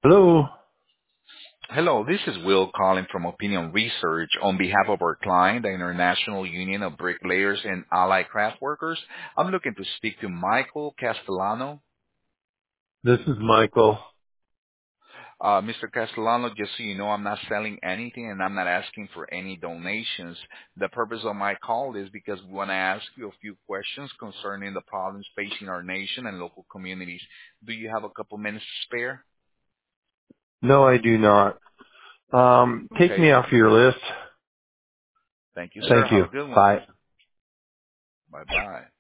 Hello. Hello, this is Will calling from Opinion Research on behalf of our client, the International Union of Bricklayers and Allied Craft Workers. I'm looking to speak to Michael Castellano. This is Michael. Mr. Castellano, just so you know, I'm not selling anything and I'm not asking for any donations. The purpose of my call is because we want to ask you a few questions concerning the problems facing our nation and local communities. Do you have a couple minutes to spare? No, I do not. Take Okay. me off your list. Thank you, sir. Thank Have you. a good one. Bye. Bye-bye.